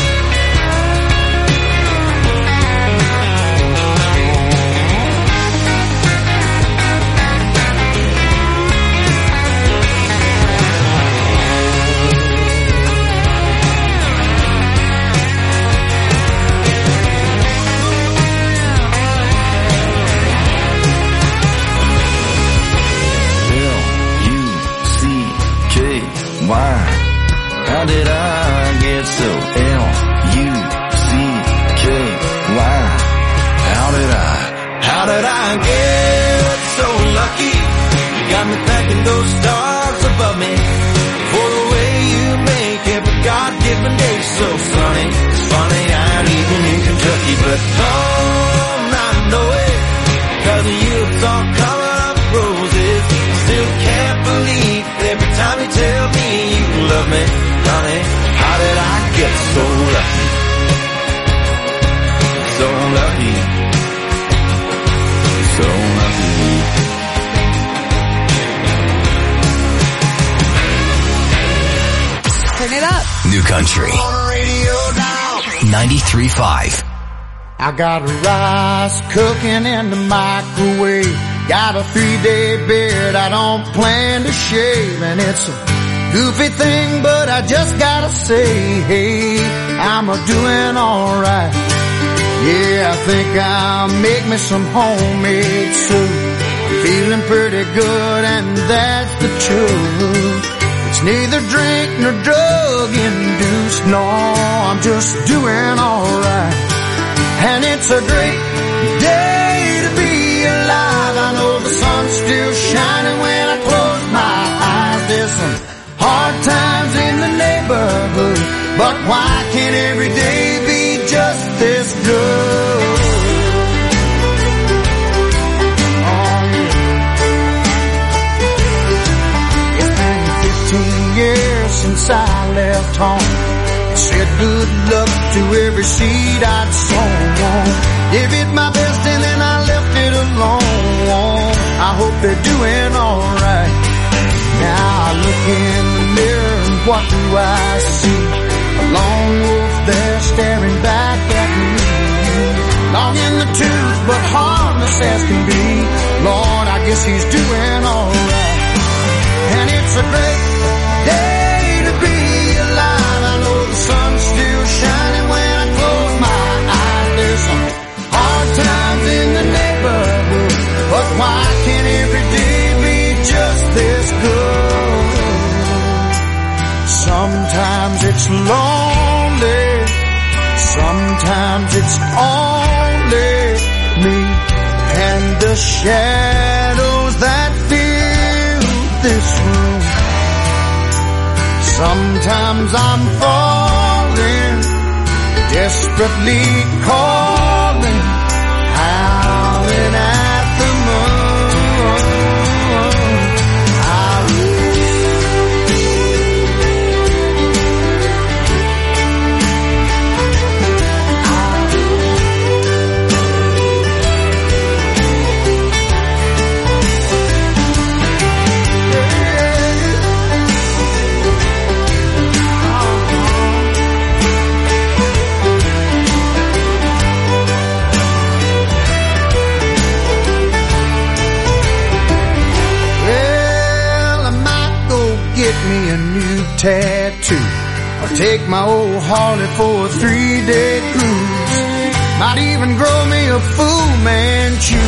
Why? How did I get so L U C K Y? How did I, how did I get so lucky? You got me thanking those stars above me for the way you make every God-given day so sunny. It's funny, I'm even in Kentucky, but don't I know it? Cause of you it's all covered up roses. Still can't believe every time you tell me you love me, honey. How did I get so lucky? So lucky. So lucky. Turn it up. New Country. ninety-three point five. I got rice cooking in the microwave. Got a three-day beard I don't plan to shave. And it's a goofy thing, but I just gotta say, hey, I'm a doing alright. Yeah, I think I'll make me some homemade soup. I'm feeling pretty good, and that's the truth. It's neither drink nor drug-induced, no, I'm just doing alright. And it's a great day to be alive. I know the sun's still shining when I close my eyes. There's some hard times in the neighborhood, but why can't every day be just this good? Oh yeah. It's been fifteen years since I left home. Said good luck to every seed I'd sown. Gave it my best and then I left it alone. I hope they're doing alright. Now I look in the mirror and what do I see? A lone wolf there staring back at me. Long in the tooth but harmless as can be. Lord, I guess he's doing alright. And it's a great day to be alive. I know the sun's still shining when I close my eyes. There's some hard times in the neighborhood, but why can't every day be just this good? Sometimes it's lonely, sometimes it's only me and the shadows that fill this room. Sometimes I'm falling, desperately calling, howling at the moon. Me a new tattoo. I'll take my old Harley for a three-day cruise. Might even grow me a Fu Manchu.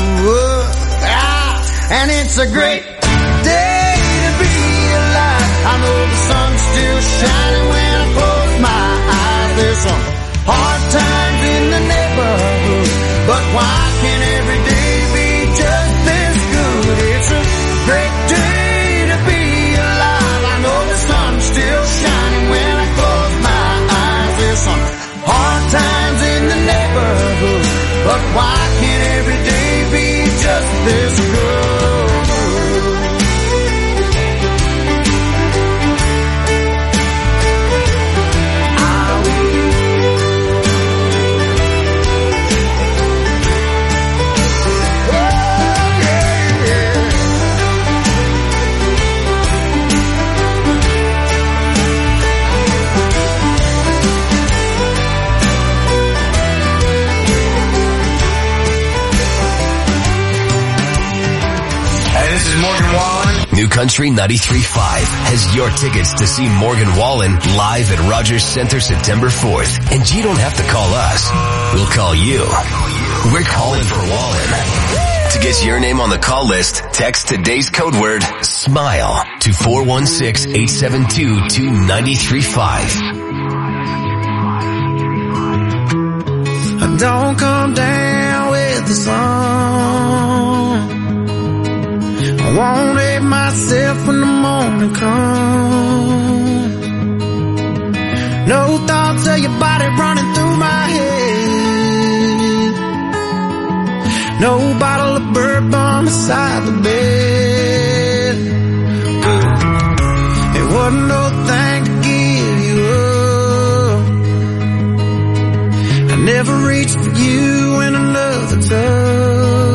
Ah, and it's a great day to be alive. I I know the sun's still shining when I close my eyes. There's some hard times in the neighborhood, but why can't every day be just this good? It's a great day to be alive. I know the sun's still shining when I close my eyes. There's some hard times in the neighborhood, but why can't every day be just this good? New Country ninety-three point five has your tickets to see Morgan Wallen live at Rogers Center September fourth. And you don't have to call us. We'll call you. We're calling for Wallen. To get your name on the call list, text today's code word SMILE to four one six, eight seven two, two nine three five. Don't come down with the sun. I won't hate myself when the morning comes. No thoughts of your body running through my head. No bottle of bourbon beside the bed. It wasn't no thing to give you up. I never reached for you in another touch.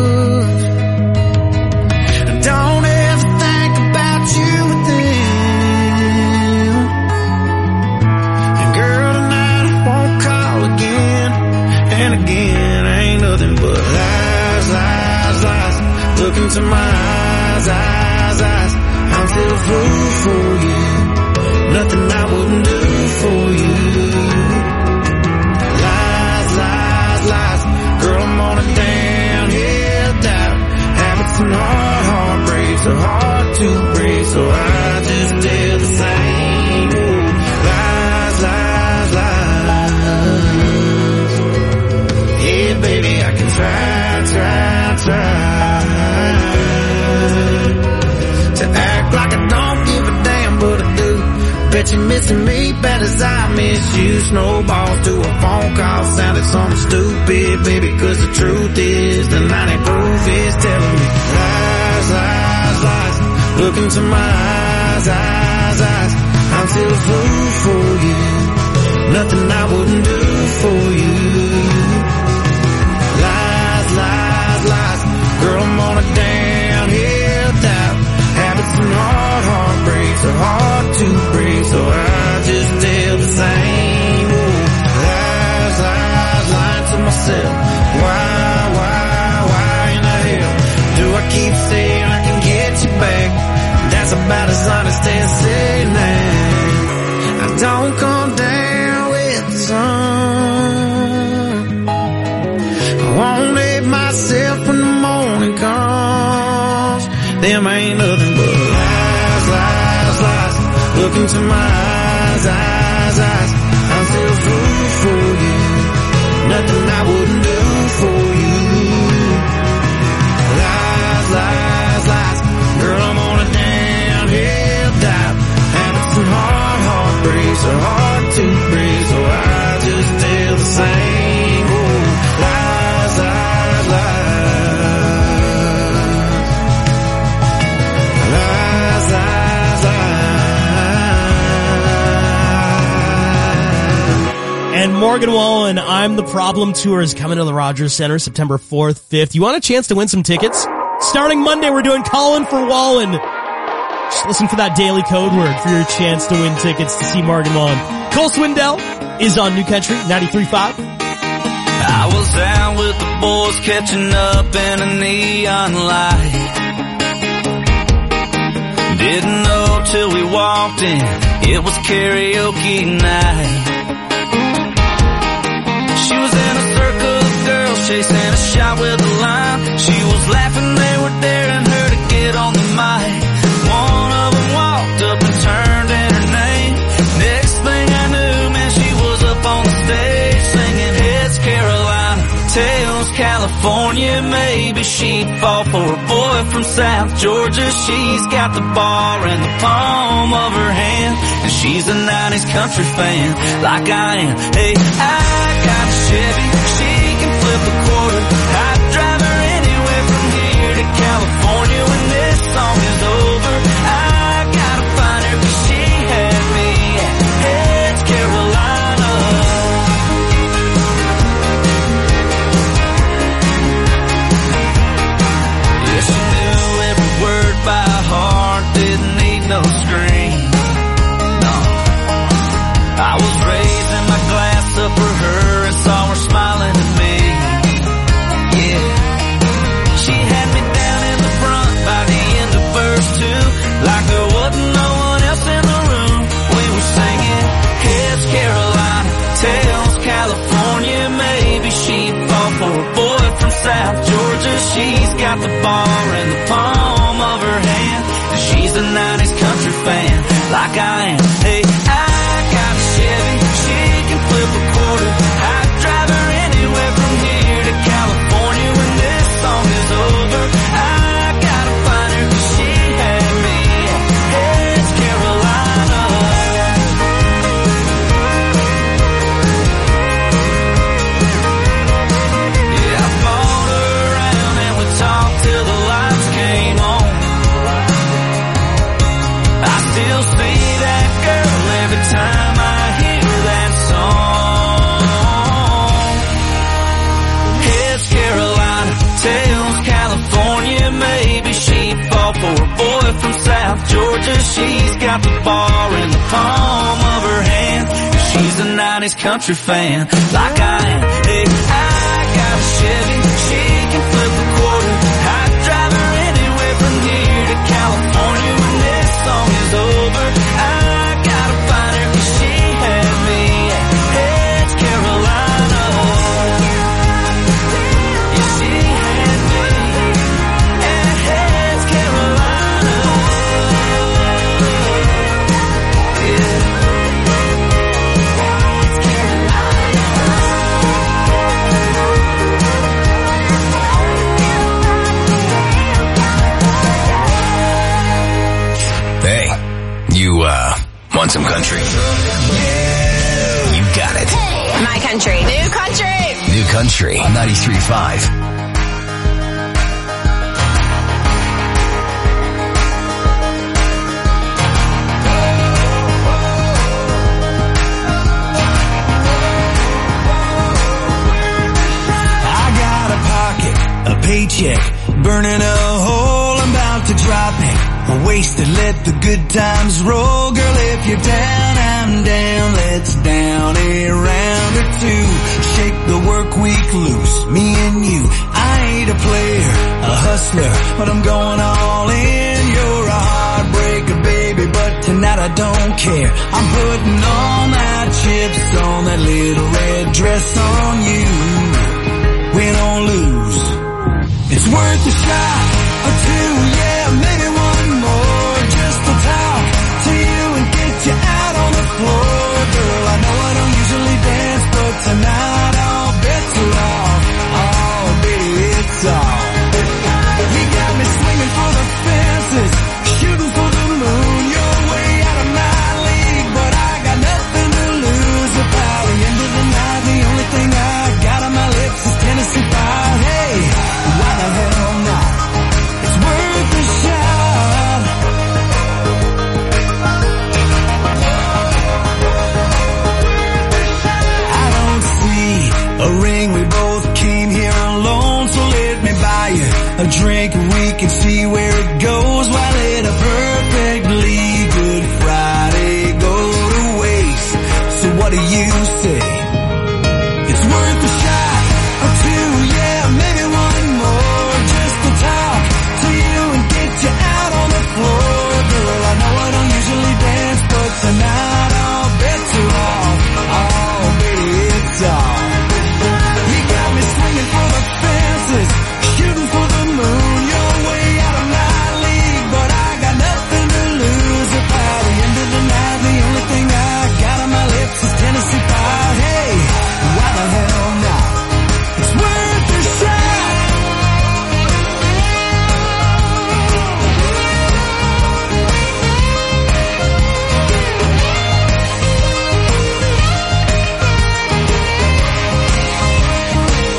Don't ever think about you with them. And girl, tonight I won't call again. And again, ain't nothing but lies, lies, lies. Look into my eyes, eyes, eyes. I'm still a fool for you. Nothing I wouldn't do for you. Lies, lies, lies. Girl, I'm on a downhill doubt. Habits and hard, hard breaks are hard to break, so I just tell the same. Ooh, lies, lies, lies. Yeah, baby, I can try, try, try to act like I don't give a damn, but I do. Bet you're missing me bad as I miss you. Snowballs to a phone call sounded something stupid, baby, cause the truth is the ninety proof is telling me lies, lies, lies. Look into my eyes, eyes, eyes. I'm still a fool for you. Nothing I wouldn't do for you. Lies, lies, lies. Girl, I'm on a downhill doubt. Habits and hard, hard breaks are hard to break, so I just tell the same. Ooh, lies, lies, lying to myself. Why, why, why in the hell do I keep saying I can get you back? That's about as honest as saying that. I don't come down with the sun. I won't hate myself when the morning comes. Them ain't nothing but lies, lies, lies. Look into my eyes, eyes, eyes. I'm still a fool for you. Nothing I wouldn't do for you. Lies, lies, lies. Girl, I'm on a downhill dive. Habits and hard, hard breaks are hard to break, so I just tell the same. Ooh, lies, lies, lies. Lies, lies, lies. And Morgan Wallen, I'm the Problem Tour is coming to the Rogers Center September fourth, fifth. You want a chance to win some tickets? Starting Monday, we're doing Calling for Wallen. Just listen for that daily code word for your chance to win tickets to see Morgan Wallen. Cole Swindell is on New Country ninety-three point five. I was out with the boys catching up in a neon light. Didn't know till we walked in, it was karaoke night. She was in a circle of girls chasing a shot with a line. She was laughing, they were daring her to get on the mic. One of them walked up and turned California, maybe she'd fall for a boy from South Georgia. She's got the bar in the palm of her hand, and she's a nineties country fan like I am. Hey, I got a Chevy, she can flip a quarter. I'd drive her anywhere from here to California when this song is over. I gotta find her 'cause she had me at Heads, Carolina. Yeah, she knew every word by heart, didn't need no screen. No, I was raising my glass up for her and saw her smiling at me. Yeah, she had me down in the front by the end of verse two, like there wasn't no one else in the room. We were singing Heads, Carolina, Tails, California, maybe she'd fall for a boy from South Georgia. She's got the bar in the palm of her hand, and she's a nineties country fan like I am. Hey, I got a Chevy, she can flip a quarter. I'd drive her anywhere from here to California when this song is over. I gotta find her 'cause she had me at Heads, Carolina. Yeah, I followed her around and we talked till the lights came on. I still see that girl every time I hear that song. Heads, Carolina, Tails, California, maybe she'd fall for a boy from South Georgia. She's got the bar in the palm of her hand, and she's a nineties country fan like I am. Hey, I got a Chevy, she can flip a quarter. I'd drive her anywhere from here to California when this song is over. I gotta find her 'cause she had me at Heads, Carolina. Yeah, she had me at Heads, Carolina. Yeah. Hey, you, uh, want some country? You got it. My country. New country. New Country ninety-three point five. I got a pocket, a paycheck, burning a hole, I'm about to drop it. Wasted, let the good times roll. Girl, if you're down, I'm down. Let's down a round or two. Shake the work week loose, me and you. I ain't a player, a hustler, but I'm going all in. You're a heartbreaker, baby, but tonight I don't care. I'm putting all my chips on that little red dress on you. Win or lose, it's worth a shot or two, yeah.